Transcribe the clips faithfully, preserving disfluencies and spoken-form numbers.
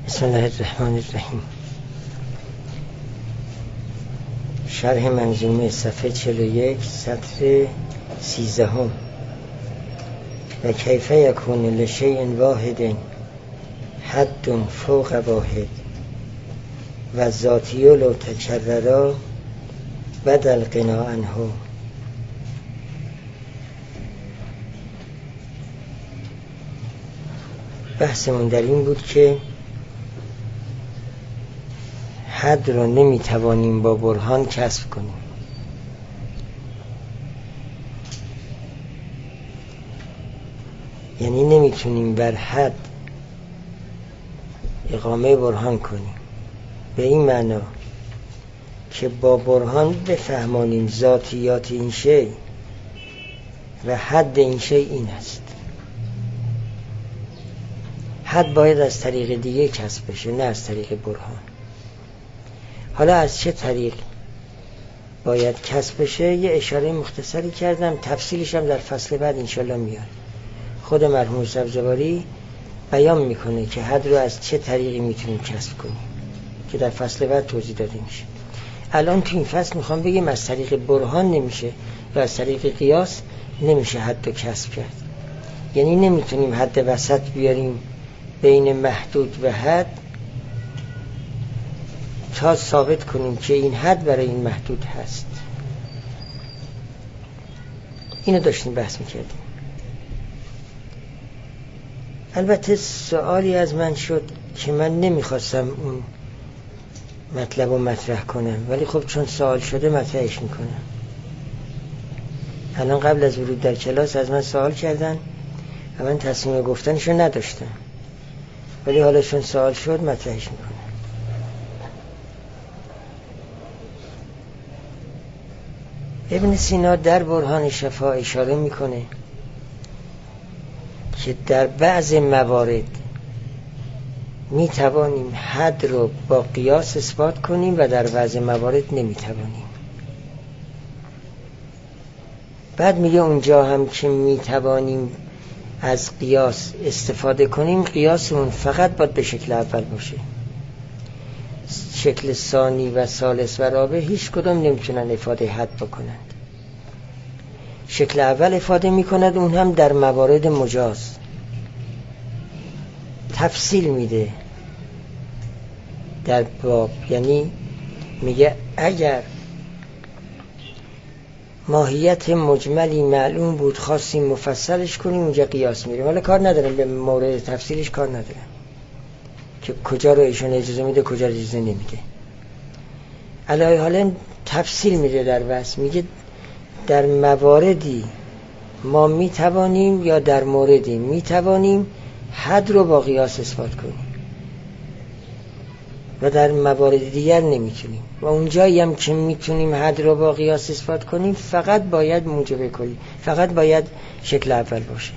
بسم الله الرحمن الرحیم. شرح منظومه صفحه چهل و یک سطر سیزدهم. و کیف یکون لشیء واحد حد فوق واحد و ذاتی لو تکررا بدل الغنا عنه. بحثمون در این بود که حد رو نمیتوانیم با برهان کسب کنیم. یعنی نمیتونیم بر حد اقامه برهان کنیم، به این معنا که با برهان بفهمانیم ذاتیات این شی و حد این شی این است. حد باید از طریق دیگه کسب بشه، نه از طریق برهان. حالا از چه طریق باید کسب بشه یه اشاره مختصری کردم، تفصیلش هم در فصل بعد انشالله میاد. خود مرحوم سبزواری بیان میکنه که حد رو از چه طریقی میتونیم کسب کنیم که در فصل بعد توضیح داده میشه. الان تو این فصل میخوام بگیم از طریق برهان نمیشه و از طریق قیاس نمیشه حد رو کسب کرد. یعنی نمیتونیم حد وسط بیاریم بین محدود و حد تا ثابت کنیم که این حد برای این محدود هست. اینو داشتیم بحث میکردیم. البته سوالی از من شد که من نمیخواستم اون مطلب رو مطرح کنم، ولی خب چون سوال شده مطرحش میکنم. الان قبل از ورود در کلاس از من سوال کردن و من تصمیم گفتنشو نداشتم، ولی حالا چون سوال شد مطرحش میکنم. ابن سینا در برهان شفا اشاره میکنه که در بعض موارد میتوانیم حد رو با قیاس اثبات کنیم و در بعض موارد نمیتوانیم. بعد میگه اونجا هم که میتوانیم از قیاس استفاده کنیم، قیاس اون فقط باید به شکل اول باشه. شکل ثانی و ثالث و رابع هیچ کدام نمیتونن افاده حد بکنند. شکل اول افاده میکند، اون هم در موارد مجاز. تفصیل میده در باب، یعنی میگه اگر ماهیت مجملی معلوم بود خواستیم مفصلش کنیم اونجا قیاس میریم. حالا کار ندارم به مورد تفصیلش، کار ندارم که کجا رو ایشون اجازه میده کجا رو اجازه نمیده. علاوه حالا تفصیل میده در وصف، میگه در مواردی ما میتوانیم یا در موردی میتوانیم حد رو با قیاس اثبات کنیم و در موارد دیگر نمیتونیم. و اونجایی هم که میتونیم حد رو با قیاس اثبات کنیم فقط باید موجب کلی، فقط باید شکل اول باشه.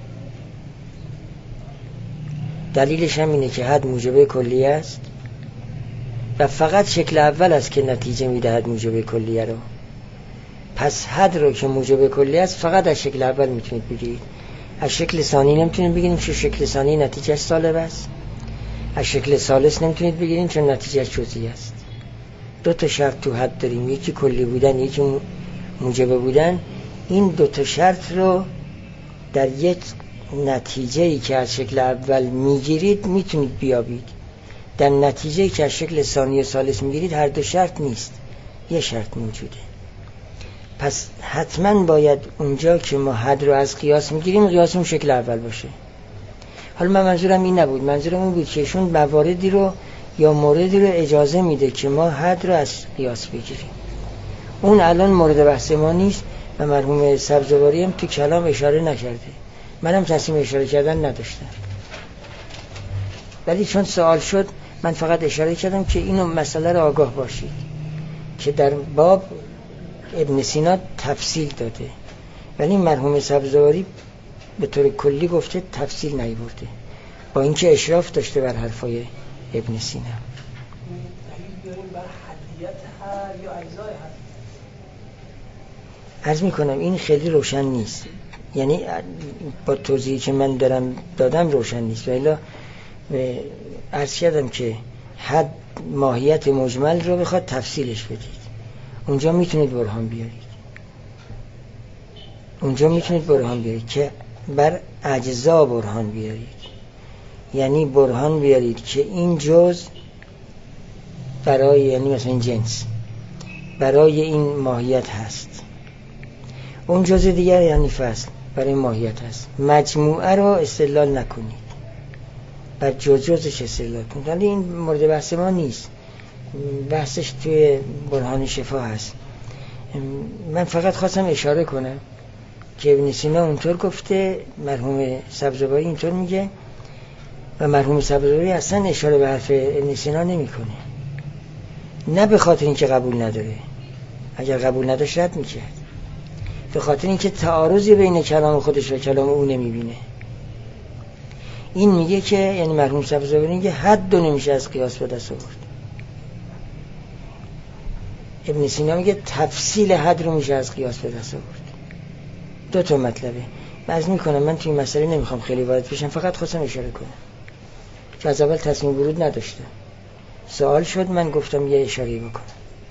دلیلش هم اینه که حد موجب کلی است و فقط شکل اول است که نتیجه میدهد موجب کلیه رو. پس حد رو که موجب کلی است فقط از شکل اول میتونید بگیرید. از شکل ثانی نمیتونید بگیرید چون شکل ثانی نتیجه سالب است. از شکل ثالث نمیتونید بگیرید چون نتیجه جزئی است. دو تا شرط تو حد داریم، یکی کلی بودن یکی موجب بودن. این دو تا شرط رو در یک نتیجه‌ای که از شکل اول میگیرید میتونید بیابید. در نتیجه‌ای که از شکل ثانی و ثالث میگیرید هر دو شرط نیست، یه شرط موجوده. پس حتما باید اونجا که ما حد رو از قیاس میگیریم قیاسمون شکل اول باشه. حالا من منظورم این نبود، منظورم این بود که ایشون مواردی رو یا موردی رو اجازه میده که ما حد رو از قیاس بگیریم. اون الان مورد بحث ما نیست و مرحوم سبزواری هم تو کلام اشاره نکرده، منم تصمیم اشاره کردن نداشتم، ولی چون سوال شد من فقط اشاره کردم که اینو مسئله رو آگاه باشید که در باب ابن سینا تفصیل داده، ولی مرحوم سبزواری به طور کلی گفته تفصیل نیورده، با اینکه اشراف داشته بر حرفای ابن سینا. عرض میکنم این خیلی روشن نیست، یعنی با توضیحی که من دارم دادم روشن نیست، ولی عرض کردم که حد ماهیت مجمل رو بخواد تفصیلش بدید، اونجا میتونید برهان بیارید، اونجا میتونید برهان بیارید که بر اجزا برهان بیارید، یعنی برهان بیارید که این جزء برای، یعنی مثلا این جنس برای این ماهیت هست، اون جزء دیگر یعنی فصل برای ماهیت هست. مجموعه رو استدلال نکنید، بر جز جزش استدلال کنید. ولی این مورد بحث ما نیست، بحثش توی برهان شفا هست. من فقط خواستم اشاره کنم که ابن سینا اونطور گفته، مرحوم سبزواری اینطور میگه و مرحوم سبزواری اصلا اشاره به حرف ابن سینا نمیکنه، نه به خاطر اینکه قبول نداره، اگر قبول نداشت رد میکرد، به خاطر اینکه تعارضی بین کلام خودش و کلام او نمیبینه. این میگه که، یعنی مرحوم سبزواری میگه حد دو نمیشه از قیاس به دست آورد. ابن سینا میگه تفصیل حد رو میشه از قیاس به دست آورد. دو تا مطلبه. عرض میکنم من توی این مسئله نمیخوام خیلی وارد بشم، فقط خواستم اشاره کنم که از اول تصمیم ورود نداشتم، سوال شد من گفتم یه اشاره بکنم.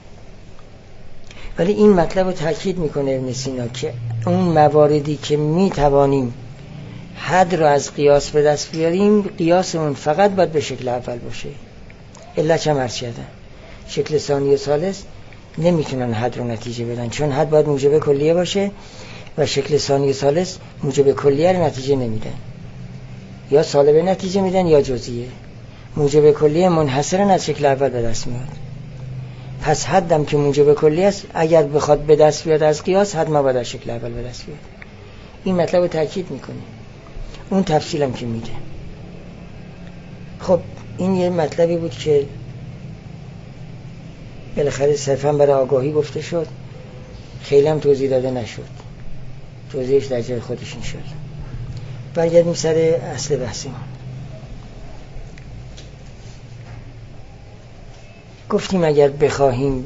ولی این مطلب رو تاکید میکنه ابن سینا که اون مواردی که میتوانیم حد رو از قیاس به دست بیاریم، قیاسمون فقط باید به شکل اول باشه. علت هم عرض کردم، شکل ثانی و ثالث نمیتونن حد رو نتیجه بدن، چون حد باید موجب کلیه باشه و شکل ثانی و ثالث موجب کلیه رو نتیجه نمیدن، یا سالبه نتیجه میدن یا جزئیه. موجب کلیه منحصرا از شکل اول به دست میاد. پس حدم که موجب کلیه است، اگر بخواد به دست بیاد از قیاس، حد ما باید از شکل اول به دست بیاد. این مطلب رو تاکید میکنه، اون تفصیلم که میده. خب این یه مطلبی بود که بالاخره صرفا برای آگاهی گفته شد، خیلی هم توضیح داده نشد، توضیحش در جای خودش این شد. برگردیم سر اصل بحثمون. گفتیم اگر بخواهیم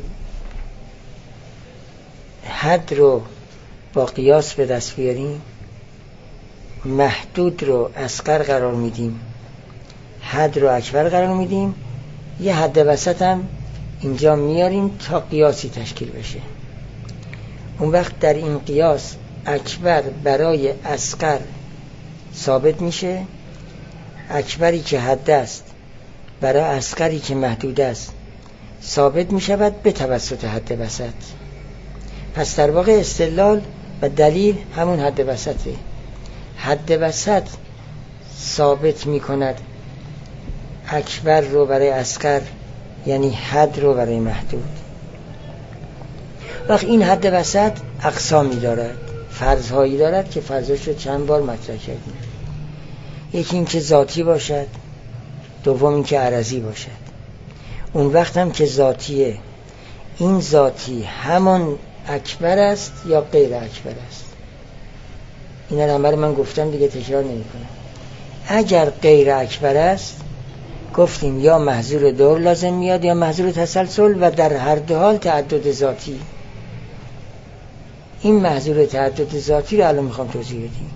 حد رو با قیاس به دست بیاریم، محدود رو اصغر قرار میدیم، حد رو اکبر قرار میدیم، یه حد وسط هم اینجا میاریم تا قیاسی تشکیل بشه. اون وقت در این قیاس اکبر برای اصغر ثابت میشه، اکبری که حد است برای اصغری که محدود است ثابت میشود به توسط حد وسط. پس در واقع استدلال و دلیل همون حد وسطه. حد وسط ثابت میکند اکبر رو برای اصغر، یعنی حد رو برای محدود. وقت این حد وسط اقسامی دارد، فرضهایی دارد که فرضش رو چند بار مطرح کردیم. یکی این که ذاتی باشد، دوم این که عرضی باشد. اون وقت هم که ذاتیه، این ذاتی همان اکبر است یا غیر اکبر است. این رو من گفتم دیگه تکرار نمی کنم. اگر غیر اکبر است گفتیم یا محظور دور لازم میاد یا محظور تسلسل، و در هر دو حال تعدد ذاتی. این محظور تعدد ذاتی رو الان میخوام توضیح بدیم.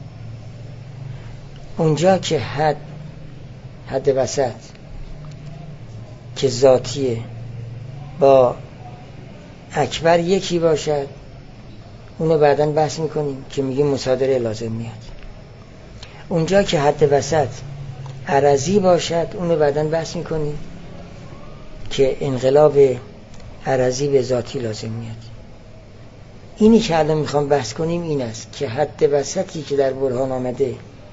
اونجا که حد حد وسط که ذاتیه با اکبر یکی باشد، اونو بعداً بحث میکنیم که میگیم مصادره لازم میاد. اونجا که حد وسط عرضی باشد، اونو بعداً بحث میکنیم که انقلاب عرضی به ذاتی لازم میاد. اینی که الان میخوام بحث کنیم این است که حد وسطی که در برهان آمده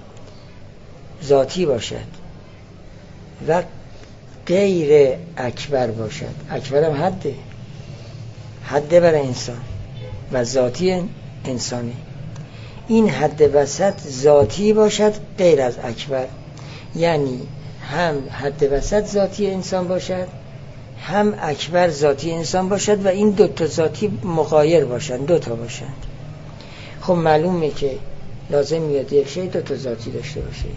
ذاتی باشد و غیر اکبر باشد. اکبر هم حده، حده برای انسان و ذاتی انسانی. این حد وسط ذاتی باشد غیر از اکبر، یعنی هم حد وسط ذاتی انسان باشد، هم اکبر ذاتی انسان باشد و این دو تا ذاتی مغایر باشند، دو تا باشند. خب معلومه که لازم میاد یک شی دو تا ذاتی داشته باشه،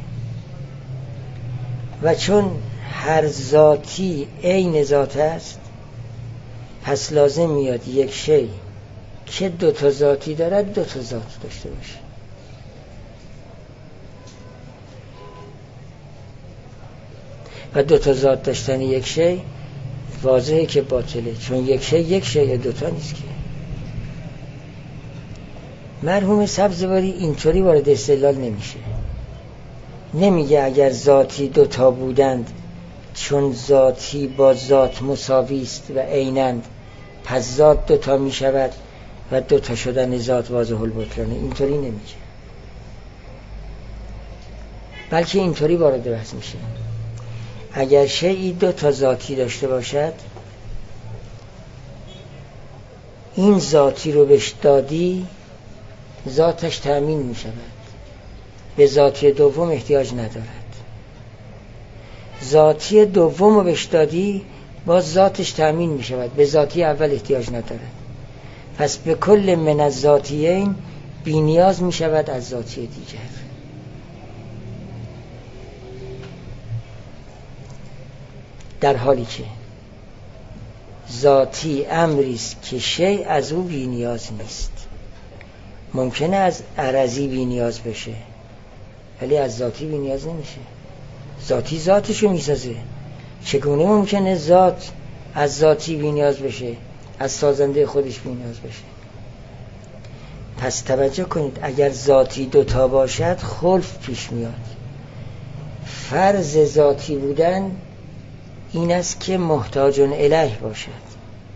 و چون هر ذاتی عین ذات است، پس لازم میاد یک شی که دو تا ذاتی دارد دو تا ذات داشته باشه. و دو تا ذات داشتن یک شی واضحه که باطله، چون یک شی یک شی دوتا نیست که. مرحوم سبزواری اینطوری وارد استدلال نمیشه، نمیگه اگر ذاتی دوتا بودند چون ذاتی با ذات مساوی است و عینند پس ذات دوتا میشود و دوتا شدن ذات واضح البطلانه، اینطوری نمیگه، بلکه اینطوری وارد بحث میشه اگر شیئی دوتا ذاتی داشته باشد این ذاتی رو بهش دادی ذاتش تأمین می شود، به ذاتی دوم احتیاج ندارد. ذاتی دوم رو بهش دادی باز ذاتش تأمین می شود، به ذاتی اول احتیاج ندارد. پس به کل من از ذاتیین بی نیاز می شود از ذاتی دیگر. در حالی که ذاتی امری است که شیء از او بی نیاز نیست. ممکنه از عرضی بی نیاز بشه ولی از ذاتی بی نیاز نمیشه. ذاتی ذاتشو میسازه. چگونه ممکنه ذات از ذاتی بی نیاز بشه، از سازنده خودش بی نیاز بشه؟ پس توجه کنید اگر ذاتی دوتا باشد خلف پیش میاد. فرض ذاتی بودن این است که محتاج الیه باشد.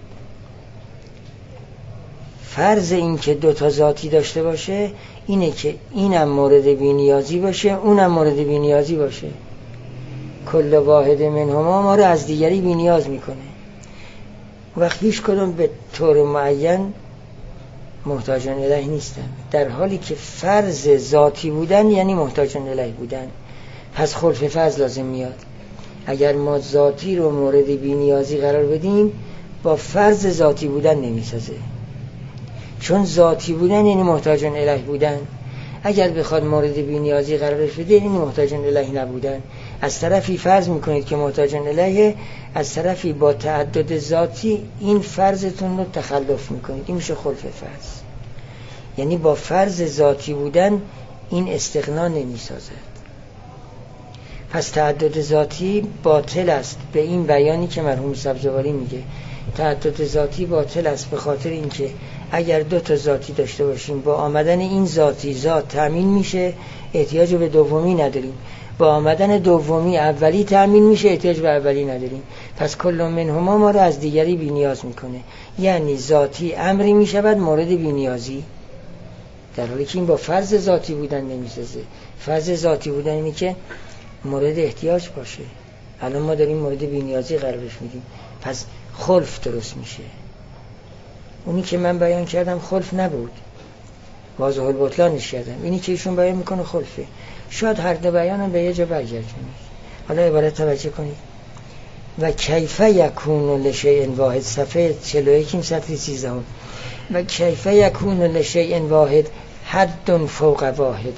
فرض این که دوتا ذاتی داشته باشه اینه که اینم مورد بی‌نیازی باشه اونم مورد بی‌نیازی باشه. کل واحد منهما ما رو از دیگری بی‌نیاز میکنه. وقت هیچ کدوم به طور معین محتاج الیه نیستن، در حالی که فرض ذاتی بودن یعنی محتاج الیه بودن. پس خلف فرض لازم میاد. اگر ما ذاتی رو مورد بی‌نیازی قرار بدیم با فرض ذاتی بودن نمیسازه، چون ذاتی بودن یعنی محتاج الیه بودن. اگر بخواد مورد بی‌نیازی قرارش بده یعنی محتاج الیه نبودن. از طرفی فرض میکنید که محتاج الیه، از طرفی با تعدد ذاتی این فرضتون رو تخلف میکنید. این میشه خلف فرض، یعنی با فرض ذاتی بودن این استغنا نمیسازد. پس تعدد ذاتی باطل است به این بیانی که مرحوم سبزواری میگه. تعدد ذاتی باطل است به خاطر اینکه اگر دو تا ذاتی داشته باشیم با آمدن این ذاتی ذات تأمین میشه، احتیاج به دومی نداریم. با آمدن دومی اولی تأمین میشه، احتیاج به اولی نداریم. پس کل منهما ما رو از دیگری بی نیاز میکنه، یعنی ذاتی امری میشود مورد بی نیازی، در حالی که این با فرض ذاتی بودن نمیسازه. فرض ذاتی بودن اینه که مورد احتیاج باشه. الان ما داریم مورد بی نیازی قرارش میدیم، پس خلف درست میشه. اونی که من بیان کردم خلف نبود، واضح البطلانش کردم. اینی که ایشون بیان میکنه خلفه. شاید هر دو بیانم به یه جا برگردونید. حالا عبارت توجه کنید. و کیف یکون لشیء واحد، صفحه چهل و یک سطر سیزده. و کیف یکون لشیء واحد حد فوق واحد.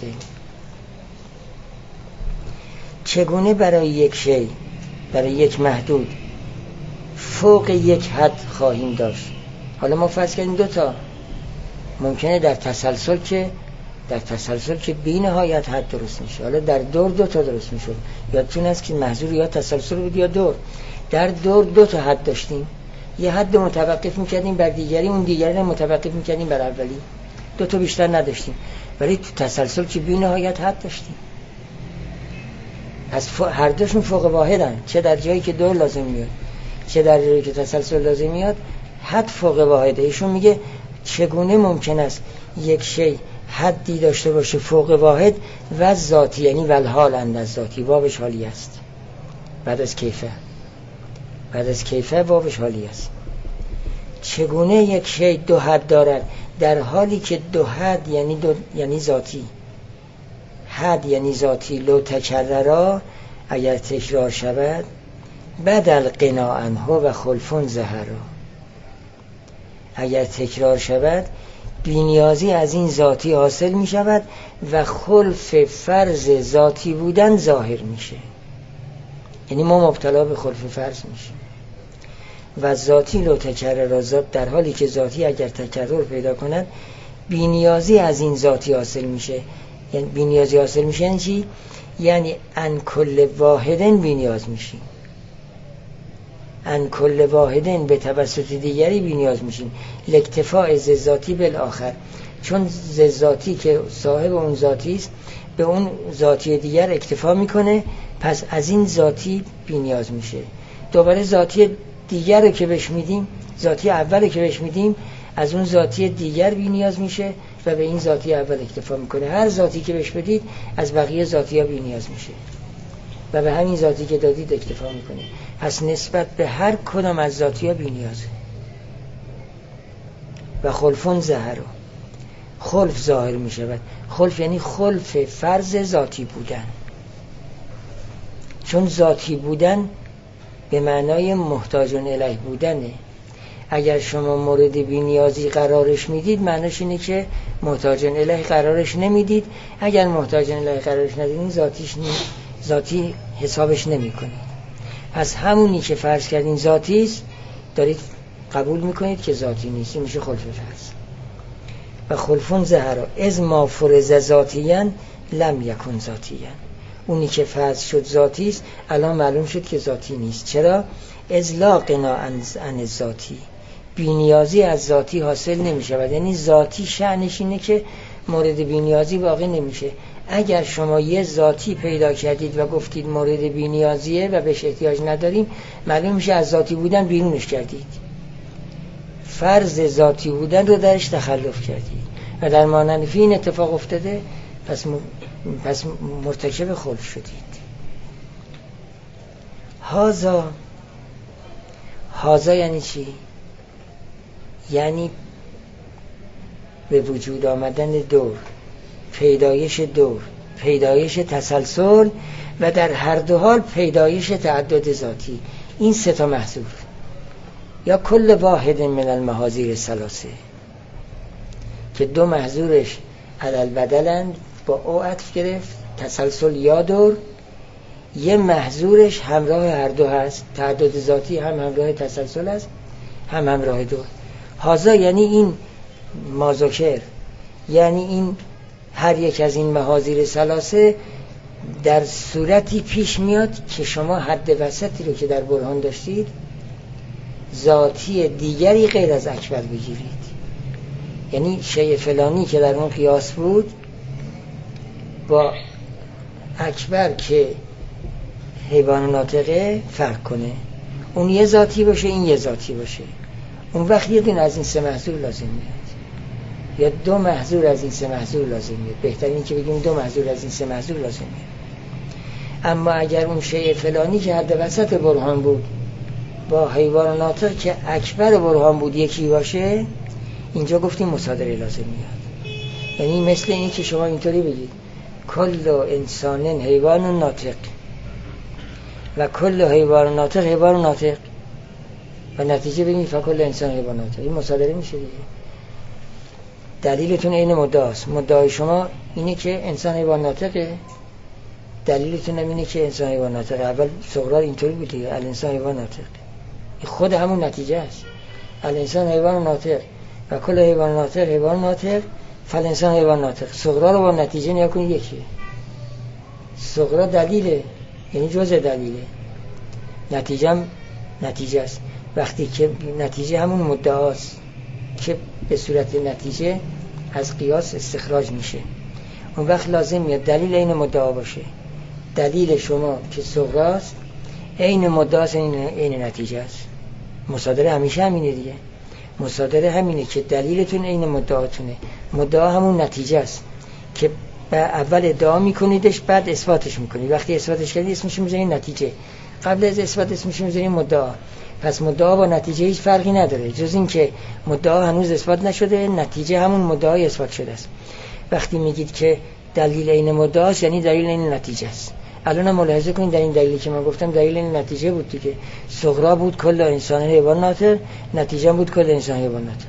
چگونه برای یک شی، برای یک محدود فوق یک حد خواهیم داشت؟ حالا ما فرض کردیم دو تا ممکنه در تسلسل که در تسلسل که بی نهایت حد درست میشه. حالا در دور دو تا درست میشه. یادتون هست که محظور یا تسلسل بود یا دور. در دور دو تا حد داشتیم، یه حد متوقف میکردیم بر دیگری، اون دیگری رو متوقف میکردیم بر اولی. دو تا بیشتر نداشتیم. ولی تو تسلسل که بی نهایت حد داشتیم. پس هر دوشون فوق واحدن، چه در جایی که دور لازم میاد چه در جایی که تسلسل لازم میاد. حد فوق واحده. ایشون میگه چگونه ممکن است یک شی حدی داشته باشه فوق واحد و ذاتی، یعنی ولحال اندر ذاتی، واوش حالی است. بعد از کیفه بعد از کیفه واوش حالی است. چگونه یک شی دو حد دارد در حالی که دو حد یعنی دو یعنی ذاتی، حد یعنی ذاتی. لو تکررا، اگر تکرار شود، بدل قنا عنه و خلفون ظهرا، اگر تکرار شود بی‌نیازی از این ذاتی حاصل می شود و خلف فرض ذاتی بودن ظاهر میشه. یعنی ما مبتلا به خلف فرض میشیم. و ذاتی لو تکرر ذات، در حالی که ذاتی اگر تکرر پیدا کند بی‌نیازی از این ذاتی حاصل میشه. یعنی بی‌نیازی حاصل میشه یعنی چی؟ یعنی ان کل واحدن بی نیاز میشیم، ان کل واحدن به توسط دیگری بی نیاز میشیم، لاکتفاء ذی ذاتی بالآخر، چون ذی ذاتی که صاحب اون ذاتی است به اون ذاتی دیگر اکتفا میکنه، پس از این ذاتی بی نیاز میشه. دوباره ذاتی دیگر رو که بهش میدیم، ذاتی اول رو که بهش میدیم، از اون ذاتی دیگر بی نیاز میشه و به این ذاتی اول اکتفا میکنه. هر ذاتی که بهش بدید از بقیه ذاتی ها بی نیاز میشه و به همین ذاتی که دادید اکتفا میکنه. پس نسبت به هر کدام از ذاتی ها بی نیازه. و خلفون ظهر، خلف ظاهر میشود. خلف یعنی خلف فرض ذاتی بودن، چون ذاتی بودن به معنای محتاجون الیه بودنه. اگر شما مورد بی نیازی قرارش میدید معناش اینه که محتاجون الیه قرارش نمیدید. اگر محتاجون الیه قرارش ندید ذاتیش نی... ذاتی حسابش نمیکنید. پس همونی که فرض کردین ذاتی است دارید قبول میکنید که ذاتی نیست، میشه خلف فرض. و خلفون ظهر از ما فرض ذاتیاً لم یکن ذاتیاً، اونی که فرض شد ذاتی است الان معلوم شد که ذاتی نیست. چرا؟ از لا غنا عن ذاتی، بی‌نیازی از ذاتی حاصل نمیشه. یعنی ذاتی شأنش اینه که مورد بی‌نیازی واقع نمیشه. اگر شما یه ذاتی پیدا کردید و گفتید مورد بی‌نیازیه و بهش احتیاج نداریم، معلوم میشه از ذاتی بودن بیرونش کردید، فرض ذاتی بودن رو درش تخلف کردید و در مانند فی این اتفاق افتاده، پس م... پس مرتکب خلف شدید. هازا هازا یعنی چی؟ یعنی به وجود آمدن دور، پیدایش دور، پیدایش تسلسل و در هر دو حال پیدایش تعدد ذاتی. این سه تا محذور یا کل واحد من المحاذیر الثلاثه که دو محذورش علل بدلند با او عطف گرفت، تسلسل یا دور. یه محذورش همراه هر دو هست، تعدد ذاتی هم همراه تسلسل است هم همراه دور. هازا یعنی این مازوکر، یعنی این هر یک از این محاذیر ثلاثه در صورتی پیش میاد که شما حد وسطی رو که در برهان داشتید ذاتی دیگری غیر از اکبر بگیرید. یعنی شیء فلانی که در اون قیاس بود با اکبر که حیوان ناطقه فرق کنه، اون یه ذاتی باشه این یه ذاتی باشه. اون وقت یه دونه از این سه محذور لازم میاد یا دو محذور از این سه محذور لازم میاد. بهترین که بگیم دو محذور از این سه محذور لازم میاد. اما اگر اون شیء فلانی که حد وسط برهان بود با حیوان ناطق که اکبر برهان بود یکی باشه، اینجا گفتیم مصادره لازم میاد. یعنی مثل این که شما اینطوری بگید کل انسان حیوان ناطق و کل حیوان ناطق حیوان ناطق و نتیجه بگید فکل انسان حیوان ناطق، این مصادره میشه دیگه. دلیلتون این مدعاست. مدعای شما اینه که انسان حیوان ناطقه، دلیلتون هم اینه که انسان حیوان ناطقه. اول صغرا اینطوری بود دیگه، الانسان حیوان ناطق، خود همون نتیجه است. الانسان حیوان ناطق و کل حیوان ناطق حیوان ناطق فالانسان حیوان ناطق. صغرا رو با نتیجه نیا کنید یکیه. صغرا دلیله، یعنی جزء دلیله، نتیجه هم نتیجه است. وقتی که نتیجه همون مدعاست که به صورت نتیجه از قیاس استخراج میشه، اون وقت لازم میاد دلیل این مدعا باشه. دلیل شما که صغراست این مدعاست، این این نتیجه است. مصادره همیشه همینه دیگه. مصادره همینه که دلیلتون این مدعاتونه، مدعا همون نتیجه است که اول ادعا میکنیدش بعد اثباتش میکنید. وقتی اثباتش کردید اسمش میذارید نتیجه، قبل از اثبات اسمش میذارید مدعا. پس مدعا با نتیجه هیچ فرقی نداره جز این که مدعا هنوز اثبات نشده، نتیجه همون مدعای اثبات شده است. وقتی میگید که دلیل این مدعاست یعنی دلیل این نتیجه است. الان ملاحظه کنید در این دلیلی که من گفتم دلیل این نتیجه بود دیگه. صغرا بود کل انسان حیوان ناطق، نتیجه بود کل انسان حیوان ناطق.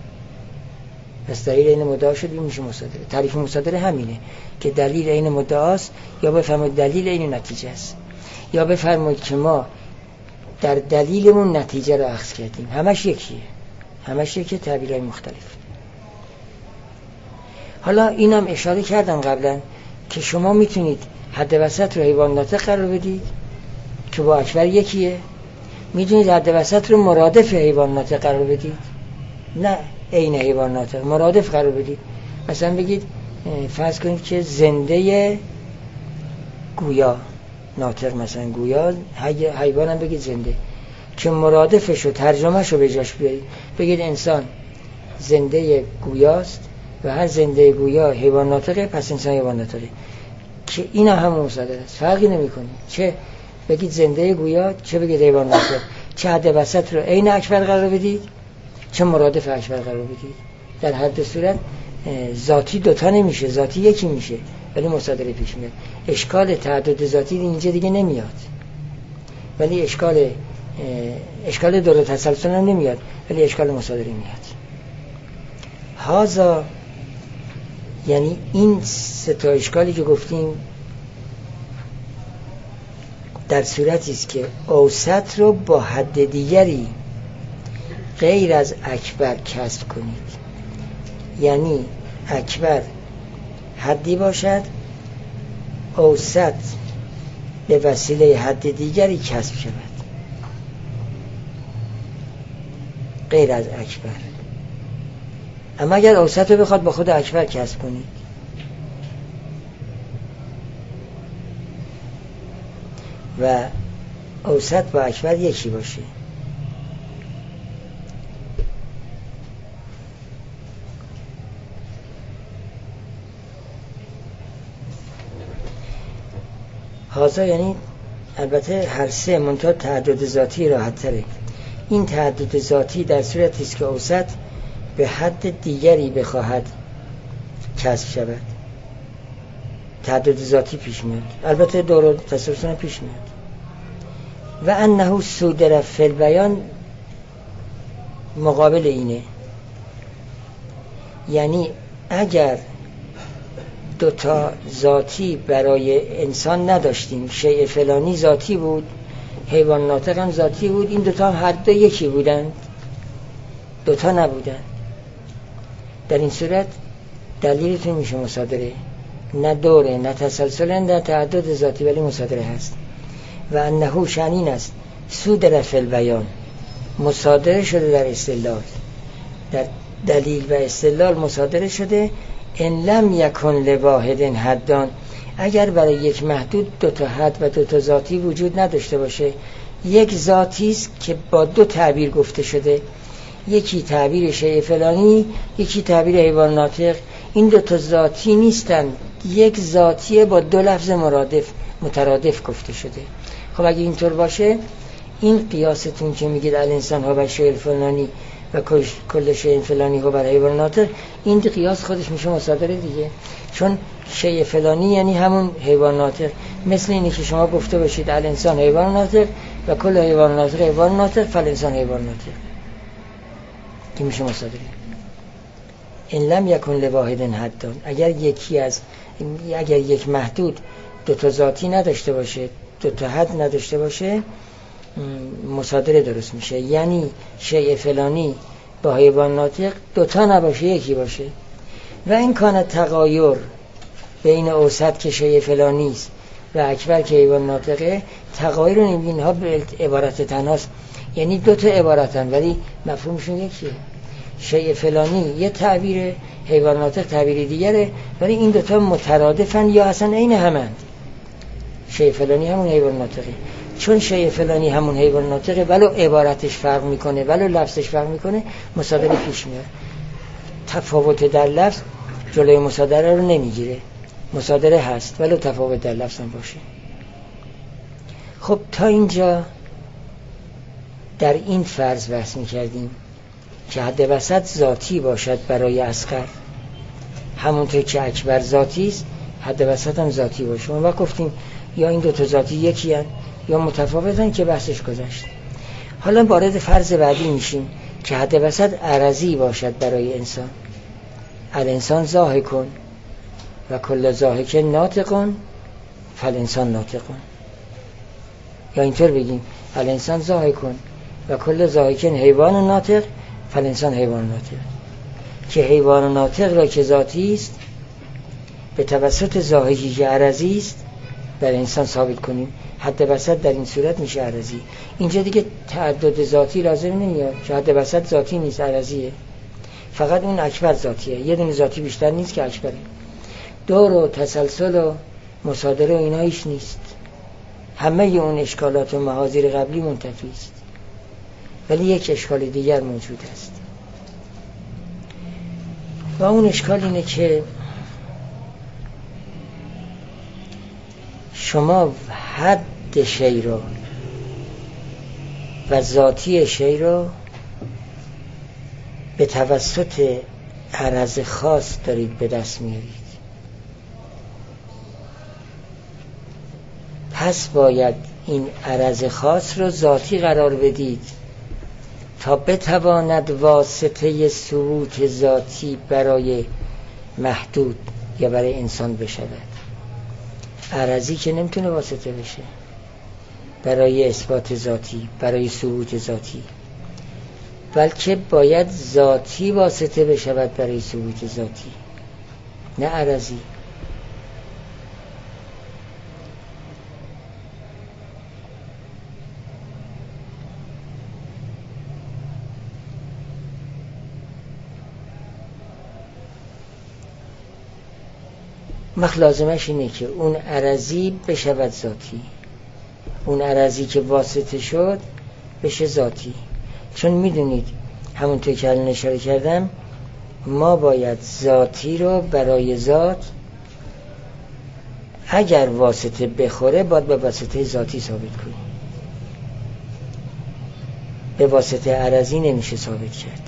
پس دلیل این مدعا شد میشه مصادره. تعریف مصادره همینه که دلیل این مدعاست یا بفرمایید دلیل این نتیجه است، یا بفرمایید که ما در دلیلمون نتیجه رو اخذ کردیم. همش یکیه، همش یکیه، تعبیرهای مختلف. حالا اینم اشاره کردم قبلا که شما میتونید حد وسط رو حیوان ناطق قرار بدید که با اکبر یکیه، میتونید حد وسط رو مرادف حیوان ناطق قرار بدید، نه عین حیوان ناطق، مرادف قرار بدید. مثلا بگید فرض کنید که زنده گویا ناطق، مثلا گویا حیوان هم بگید زنده، که مرادفش و ترجمهش رو به جاش بیارید. بگید انسان زنده گویاست و هر زنده گویا حیوان ناطقه، پس انسان حیوان ناطقه، که اینا هم مصادره است، فرقی نمی‌کنه چه بگید زنده گویا چه بگید حیوان ناطق، چه حد وسط رو عین اکبر قرار بدید چه مرادف اکبر قرار بدید. در هر دو صورت ذاتی دوتا نمیشه، ذاتی یکی میشه ولی مصادره پیش میاد. اشکال تعدد ذاتی اینجا دیگه نمیاد، ولی اشکال اشکال دور تسلسل هم نمیاد، ولی اشکال مصادره میاد. هازا یعنی این سه تا اشکالی که گفتیم در صورتی است که اوسط رو با حد دیگری غیر از اکبر کسب کنید، یعنی اکبر حدی باشد، اوسط به وسیله حد دیگری کسب شود غیر از اکبر. اما اگر اوسط رو بخواد با خود اکبر کسب کنید، و اوسط با اکبر یکی باشه، هازا یعنی البته هر سه منتها تعدد ذاتی راحت تره. این تعدد ذاتی در صورتی است که اوسط به حد دیگری بخواهد کسب شود، تعدد ذاتی پیش میاد، البته دور تسلسل پیش میاد. و انه صدر فی البیان مقابل اینه، یعنی اگر دوتا ذاتی برای انسان نداشتیم، شیء فلانی ذاتی بود، حیوان ناطق هم ذاتی بود، این دوتا هم هر دو یکی بودند، دوتا نبودند، در این صورت دلیلتون میشه مصادره، نه دوره نه تسلسل نه تعدد ذاتی، ولی مصادره هست. و انه شنین است صدر فی البیان، مصادره شده در استدلال، در دلیل و استدلال مصادره شده. ان لم یکن لواحد حدان، اگر برای یک محدود دو تا حد و دو تا ذاتی وجود نداشته باشه، یک ذاتی است که با دو تعبیر گفته شده، یکی تعبیر شیء فلانی، یکی تعبیر حیوان ناطق، این دو تا ذاتی نیستن، یک ذاتیه با دو لفظ مرادف مترادف گفته شده. خب اگه اینطور باشه، این قیاستون که میگید الانسان ها و شیء فلانی و کل شیء فلانی ها بر حیوان ناطق، این قیاس خودش میشه مصادره دیگه، چون شیء فلانی یعنی همون حیوان ناطق. مثل اینه که شما گفته باشید الانسان حیوان ناطق و کل حیوان ناطق حیوان ناطق، فالانسان حیوان ناطق، که میشه مصادره. ان لم یکن لواحد حدان، اگر یکی از اگر یک محدود دو تا ذاتی نداشته باشه، دو تا حد نداشته باشه، مصادره درست میشه. یعنی شیء فلانی با حیوان ناطق دو تا نباشه، یکی باشه. و این کانه تغایر بین اوسط که شیء فلانی است و اکبر که حیوان ناطقه، تغایر اینها به عبارت تناست، یعنی دو تا عبارتن ولی مفهومشون یکیه. شیء فلانی یه تعبیر، حیوان ناطق تعبیر دیگره، ولی این دو تا مترادفن یا اصلا عین همند. شیء فلانی همون حیوان ناطقه، چون شیء فلانی همون حیوان ناطقه ولو عبارتش فرق میکنه ولو لفظش فرق میکنه، مصادره پیش میاد. تفاوت در لفظ جلوی مصادره رو نمیگیره، مصادره هست ولو تفاوت در لفظ هم باشه. خب تا اینجا در این فرض بحث میکردیم که حد وسط ذاتی باشد برای اصغر، همونطور که اکبر ذاتی است حد وسط هم ذاتی باشه. اون وقت گفتیم یا این دو تا ذاتی یکی هن یا متفاوتن که بحثش گذشت. حالا وارد فرض بعدی میشیم که حد وسط عرضی باشد برای انسان. الانسان ضاحکون و کل ضاحک ناطقون فالانسان ناطقون، یا اینطور بگیم الانسان ضاحکون و کل ضاحک حیوان ناطق فالانسان حیوان ناطق، که حیوان ناطق را که ذاتی است به توسط ظاهری که عرضی است در انسان ثابت کنیم، حد وسط در این صورت میشه عرضی. اینجا دیگه تعدد ذاتی لازم نمیاد، چون حد وسط ذاتی نیست، عرضیه. فقط اون اکبر ذاتیه، یه دونه ذاتی بیشتر نیست که اکبره. دور و تسلسل و مصادره و اینا هیچ نیست، همه اون اشکالات و محاذیر قبلی منتفی است، ولی یک اشکال دیگر موجود است و اون اشکال اینه که شما حد شی رو و ذاتی شی رو به توسط عرض خاص دارید به دست میارید. پس باید این عرض خاص رو ذاتی قرار بدید تا بتواند واسطه ثبوت ذاتی برای محدود یا برای انسان بشود. عرضی که نمیتونه واسطه بشه برای اثبات ذاتی، برای ثبوت ذاتی، بلکه باید ذاتی واسطه بشود برای ثبوت ذاتی، نه عرضی. مخلازمش اینه که اون عرضی بشود ذاتی، اون عرضی که واسطه شد بشه ذاتی. چون میدونید همونطور که الان اشاره کردم، ما باید ذاتی رو برای ذات اگر واسطه بخوره باید به واسطه ذاتی ثابت کنیم، به واسطه عرضی نمیشه ثابت کرد.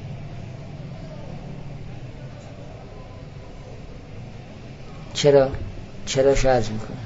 چرا؟ چرا شرط میکنم؟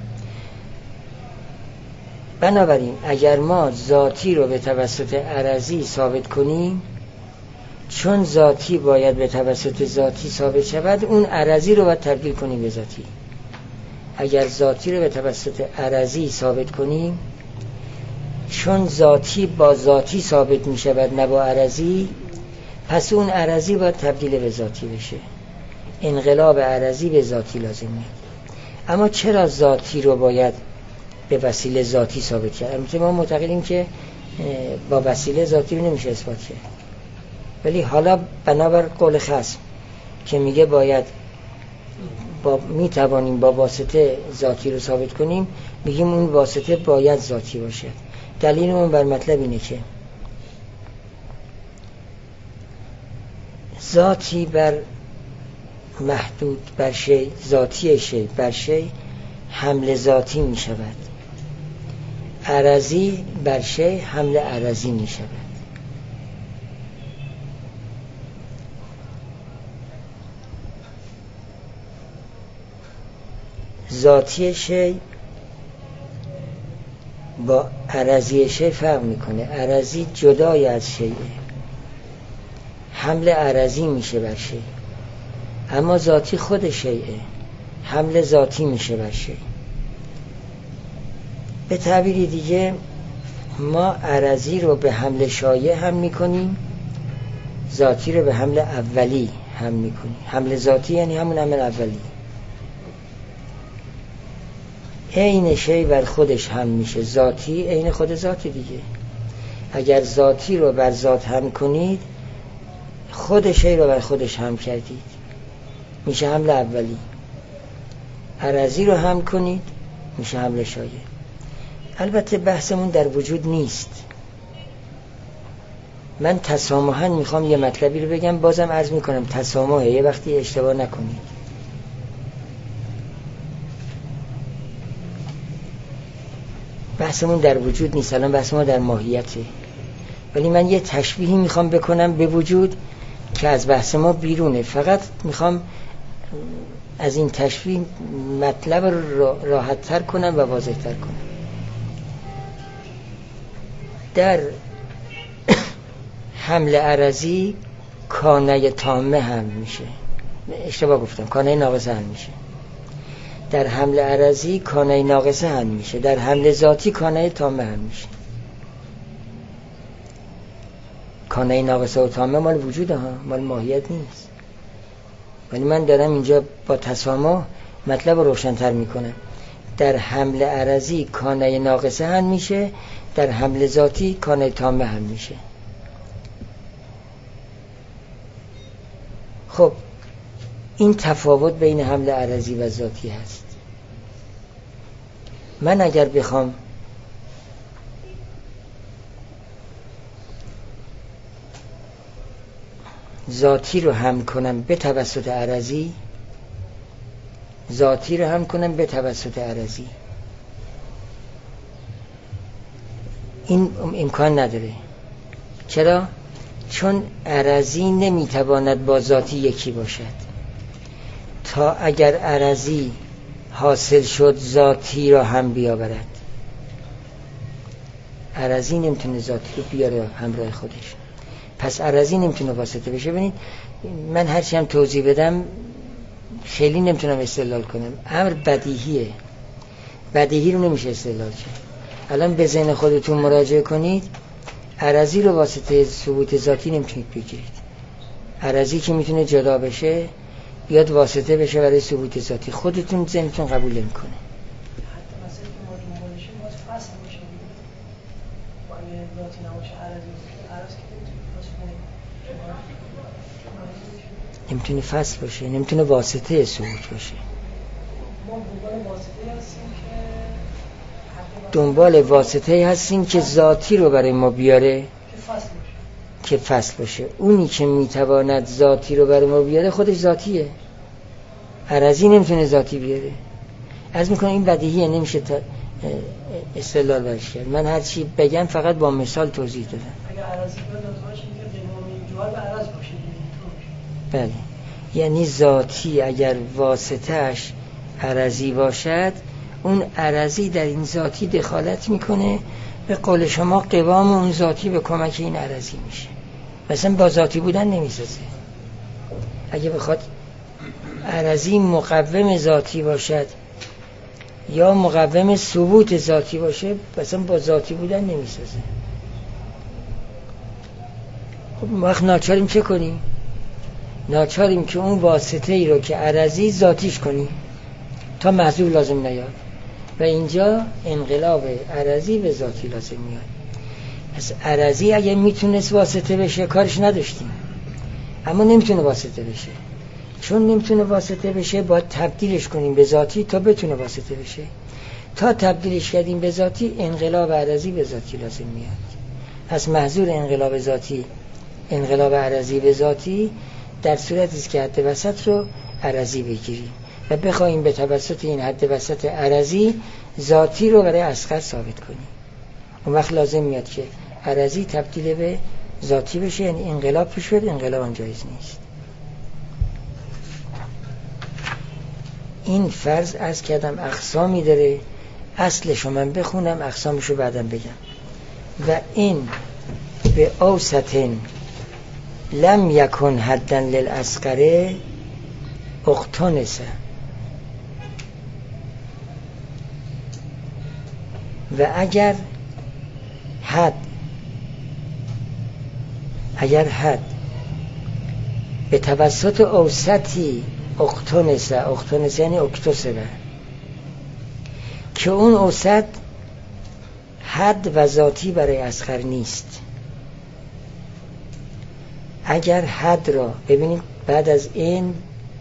بنابراین اگر ما ذاتی رو به توسط عرضی ثابت کنیم، چون ذاتی باید به توسط ذاتی ثابت شود، اون عرضی رو باید تبدیل کنیم به ذاتی. اگر ذاتی رو به توسط عرضی ثابت کنیم، چون ذاتی با ذاتی ثابت می شود نه با عرضی، پس اون عرضی باید تبدیل به ذاتی بشه. انقلاب عرضی به ذاتی لازمه. اما چرا ذاتی رو باید به وسیله ذاتی ثابت کرد؟ البته ما معتقدیم که با وسیله ذاتی رو نمیشه اثبات کرد، ولی حالا بنابر قول خصم که میگه باید با میتوانیم با واسطه ذاتی رو ثابت کنیم، میگیم اون واسطه باید ذاتی باشه. دلیل اون بر مطلب اینه که ذاتی بر محدود بر شی، ذاتی شی بر شی حمل ذاتی می شود، عرضی بر شی حمل عرضی می شود. ذاتی شی با عرضی شی فرق میکنه. عرضی جدای از شیء، حمل عرضی میشه بر شی، اما ذاتی خود شیء، حمل ذاتی میشه بر شی. به تعبیری دیگه ما عرضی رو به حمل شایع هم میکنیم، ذاتی رو به حمل اولی هم میکنیم. حمل ذاتی یعنی همون حمل اولی. عین شی بر خودش هم میشه، ذاتی عین خود ذاتی دیگه. اگر ذاتی رو بر ذات هم کنید، خود شی رو بر خودش هم کردید، میشه حمل اولی. عرضی رو هم کنید، میشه حمل شایع. البته بحثمون در وجود نیست. من تسامحاً میخوام یه مطلبی رو بگم، بازم عرض میکنم تسامحه، یه وقتی اشتباه نکنید. بحثمون در وجود نیست، الان بحثمون در ماهیته. ولی من یه تشبیهی میخوام بکنم به وجود که از بحث ما بیرونه. فقط میخوام از این تشبیه مطلب رو راحت تر کنم و واضح تر کنم. در حمل عرضی کانه تامه هم میشه، اشتباه گفتم، کانه ناقصه هم میشه. در حمل عرضی کانه ناقصه هم میشه، در حمل ذاتی کانه تامه هم میشه. کانه ناقصه و تامه مال وجوده ها، مال ماهیت نیست. ولی من دارم اینجا با تسامح مطلب رو روشن‌تر میکنم. در حمل عرضی کانه ناقصه هم میشه، در حمل ذاتی کانه تامه هم میشه. خب این تفاوت بین حمل عرضی و ذاتی هست. من اگر بخوام ذاتی رو هم کنم به توسط عرضی، ذاتی رو هم کنم به توسط عرضی، این امکان نداره. چرا؟ چون عرضی نمیتواند با ذاتی یکی باشد. تا اگر عرضی حاصل شد ذاتی را هم بیاورد، عرضی نمیتونه ذاتی رو بیاره همراه خودش، پس عرضی نمیتونه واسطه بشه. ببینید من هرچی هم توضیح بدم خیلی نمیتونم استدلال کنم. امر بدیهیه، بدیهی رو نمیشه استدلال کرد. الان به ذهن خودتون مراجعه کنید، عرضی رو واسطه ثبوت ذاتی نمیتونید بگیرید. عرضی که میتونه جدا بشه بیاد واسطه بشه برای ثبوت ذاتی، خودتون ذهنتون قبول نمیکنه. نمیتونه فصل باشه، نمیتونه واسطه ثبوت باشه. دنبال واسطه هستیم که ذاتی رو برای ما بیاره که فصل باشه. اونی که میتواند ذاتی رو برای ما بیاره خودش ذاتیه، عرضی نمیتونه ذاتی بیاره. عرض میکنم این بدیهیه، نمیشه تا استدلال برش کرد. من هر چی بگم فقط با مثال توضیح دادم. اگر عرضی داده باشه که جواب عرض باشه، بله، یعنی ذاتی اگر واسطهش عرضی باشد، اون عرضی در این ذاتی دخالت میکنه، به قول شما قوام اون ذاتی به کمک این عرضی میشه. مثلا با ذاتی بودن نمیسازه. اگه بخواد عرضی مقوم ذاتی باشد یا مقوم ثبوت ذاتی باشه، مثلا با ذاتی بودن نمیسازه. خب وقت ناچاریم چه کنیم؟ ناچاریم که اون واسطه ای رو که عرضی ذاتیش کنیم تا محذوب لازم نیاد، و اینجا انقلاب عرضی به ذاتی لازم میاد. پس عرضی اگه میتونست واسطه بشه کارش نداشتیم، اما نمیتونه واسطه بشه. چون نمیتونه واسطه بشه باید تبدیلش کنیم به ذاتی تا بتونه واسطه بشه. تا تبدیلش کردیم به ذاتی انقلاب عرضی به ذاتی لازم میاد. پس محذور انقلاب ذاتی، انقلاب عرضی به ذاتی در صورتی است که حد وسط رو عرضی بگیریم و بخوایم به توسط این حد وسط عرضی ذاتی رو برای اصغر ثابت کنیم. اون وقت لازم میاد که عرضی تبدیل به ذاتی بشه، یعنی انقلاب پیش بیاد. انقلاب آن جایز نیست. این فرض از کردم اقسامی داره، اصلشو من بخونم اقسامشو بعدم بگم. و این به اوسطن لم یکن حدن للاسقره اقتنسه، و اگر حد اگر حد به توسط اوسطی اقتنسه، اقتنسه یعنی اکتسبه، که اون اوسط حد و ذاتی برای اصغر نیست. اگر حد را ببینید بعد از این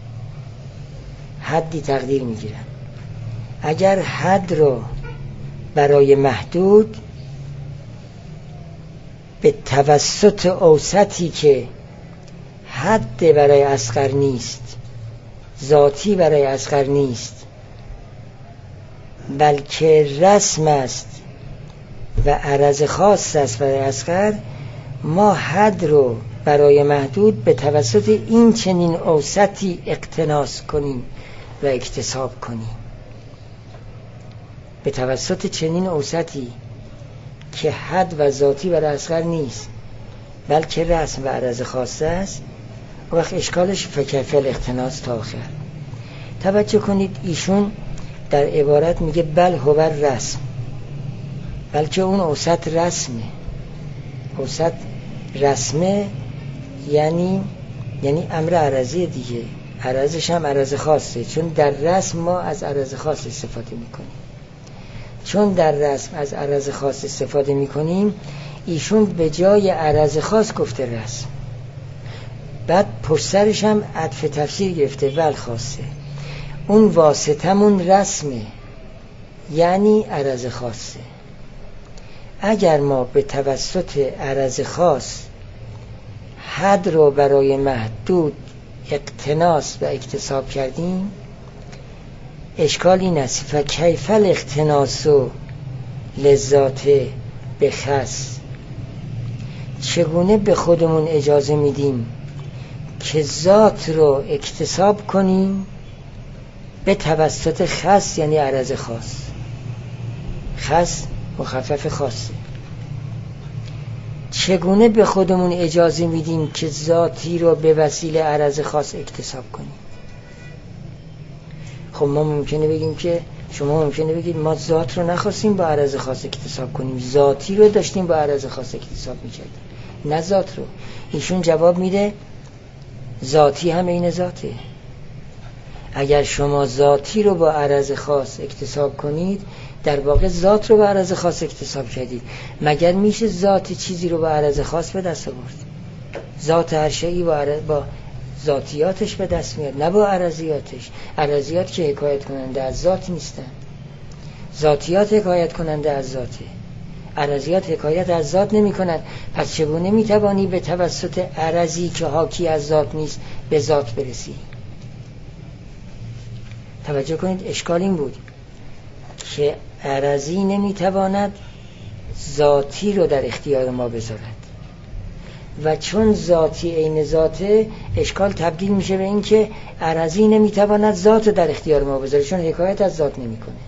حدی تقدیر میگیرن، اگر حد را برای محدود به توسط اوسطی که حد برای اصغر نیست، ذاتی برای اصغر نیست، بلکه رسم است و عرض خاص است برای اصغر، ما حد رو برای محدود به توسط این چنین اوسطی اقتناس کنیم و اکتساب کنیم. به توسط چنین اوسطی که حد و ذاتی برای اصغر نیست بلکه رسم و عرض خاص است، وقت اشکالش فکیف الاقتناس تا آخر. توجه کنید ایشون در عبارت میگه بل هو رسم، بلکه اون اوسط رسمه. اوسط رسمه یعنی یعنی امر عرضی دیگه. عرضش هم عرض خاصه، چون در رسم ما از عرض خاص استفاده میکنیم. چون در رسم از عرض خاص استفاده میکنیم، ایشون به جای عرض خاص گفته رسم، بعد پشت سرش هم عطف تفسیر گرفته ول خاصه. اون واسطمون رسمه، یعنی عرض خاصه. اگر ما به توسط عرض خاص حد رو برای محدود اقتناس و اکتساب کردیم، اشکال این است فکیف الاقتناس لذات بخس، چگونه به خودمون اجازه میدیم که ذات رو اکتساب کنیم به توسط خس، یعنی عرض خاص. خس مخفف خاصه. چگونه به خودمون اجازه میدیم که ذاتی رو به وسیله عرض خاص اکتساب کنیم؟ خب ما ممکنه بگیم که شما ممکنه بگید ما ذات رو نخواستیم با عرض خاص اکتساب کنیم، ذاتی رو داشتیم با عرض خاص اکتساب میکردیم، نه ذات رو. ایشون جواب میده ذاتی هم این ذاته. اگر شما ذاتی رو با عرض خاص اکتساب کنید، در واقع ذات رو با عرض خاص اکتساب کردید. مگر میشه ذات چیزی رو با عرض خاص به دست آورد؟ ذات هر شیئی با, عرض... با ذاتیاتش به دست میاد، نه با عرضیاتش. عرضیات که حکایت کننده از ذات نیستن، ذاتیات حکایت کننده از ذاته. عرضیات حکایت از ذات نمی کنند. پس چگونه می توانی به توسط عرضی که حاکی از ذات نیست به ذات برسی؟ توجه کنید، اشکال این بود که عرضی نمی تواند ذاتی رو در اختیار ما بذارد، و چون ذاتی عین ذاته، اشکال تبدیل میشه به این که عرضی نمی تواند ذات رو در اختیار ما بذاره، چون حکایت از ذات نمی کنه.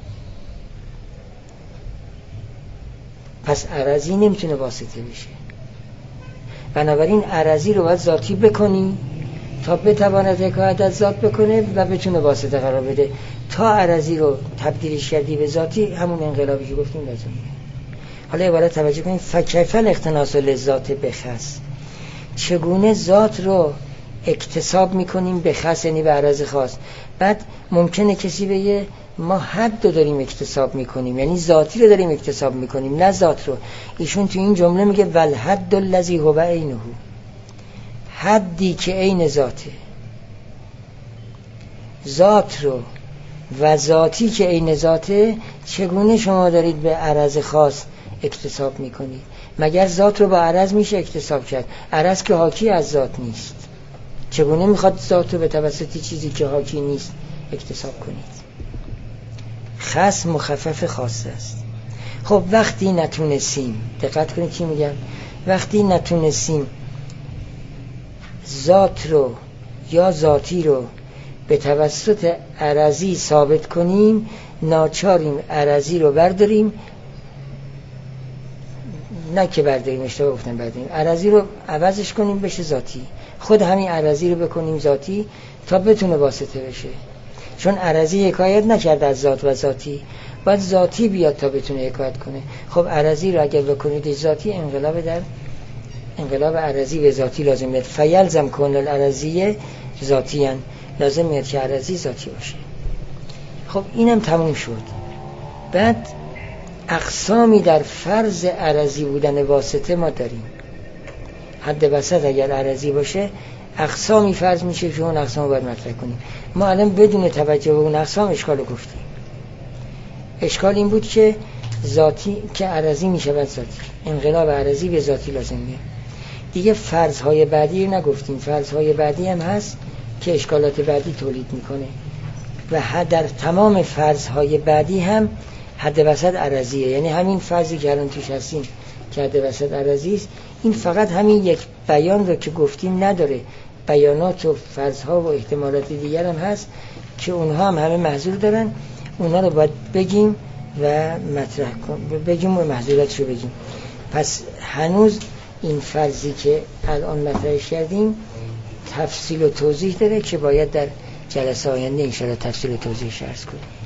پس عرضی نمیتونه واسطه بشه. بنابراین عرضی رو باید ذاتی بکنی تا بتواند حکایت از ذات بکنه و بتونه واسطه قرار بده. تا عرضی رو تبدیلش کردی به ذاتی، همون انقلابی که گفتیم لازمه. حالا عبارت توجه کنید، فکیف الاقتناس لذات بخس، چگونه ذات رو اکتساب میکنیم به خاص، یعنی به عرض خاص. بعد ممکنه کسی بگه ما حد رو داریم اکتساب میکنیم، یعنی ذاتی رو داریم اکتساب میکنیم، نه ذات رو. ایشون تو این جمله میگه والحد الذی هو عینه، حدی که عین ذاته. ذات رو و ذاتی که عین ذاته چگونه شما دارید به عرض خاص اکتساب میکنید؟ مگر ذات رو با عرض میشه اکتساب کرد؟ عرض که حاکی از ذات نیست. چگونه میخواد ذات رو به توسط چیزی که حاکی نیست اکتساب کنید؟ خاص مخفف خاص است. خب وقتی نتونستیم، دقت کنید چی میگم، وقتی نتونستیم ذات رو یا ذاتی رو به توسط عرضی ثابت کنیم، ناچاریم عرضی رو برداریم، نه که برداریم، اشتباه گفتم، برداریم عرضی رو عوضش کنیم بشه ذاتی. خود همین عرضی رو بکنیم ذاتی تا بتونه واسطه بشه، چون عرضی حکایت نکرده از ذات و ذاتی، باید ذاتی بیاد تا بتونه حکایت کنه. خب عرضی رو اگر بکنید ذاتی، انقلاب در انقلاب عرضی به ذاتی لازم میاد. فیلزم کن العرضیه ذاتیان، لازم میاد که عرضی ذاتی باشه. خب اینم تموم شد. بعد اقسامی در فرض عرضی بودن واسطه ما داریم. حد وسط اگر عرضی باشه، اقسامی فرض میشه که اون اقسام باید مطرح کنیم. ما الان بدون توجه به اون اقسام اشکال رو گفتیم. اشکال این بود که ذاتی که عرضی میشه و ذاتی، انقلاب عرضی به ذاتی لازم میاد. دیگه فرضهای بعدی رو نگفتیم. فرضهای بعدی هم هست که اشکالات بعدی تولید میکنه و در تمام فرضهای بعدی هم حد وسط عرضیه. یعنی همین فرضی که الان توش هستیم که حد وسط عرضی است، این فقط همین یک بیان رو که گفتیم نداره. بیانات و فرضها و احتمالات دیگر هم هست که اونها هم همه محظور دارن. اونها رو باید بگیم و مطرح کنیم، بگیم و محظوراتش رو بگیم. پس هنوز این فرضی که الان مطرحش کردیم تفصیل و توضیح داره که باید در جلسه آینده انشاءالله تفصیل و توضیحش عرض کنیم.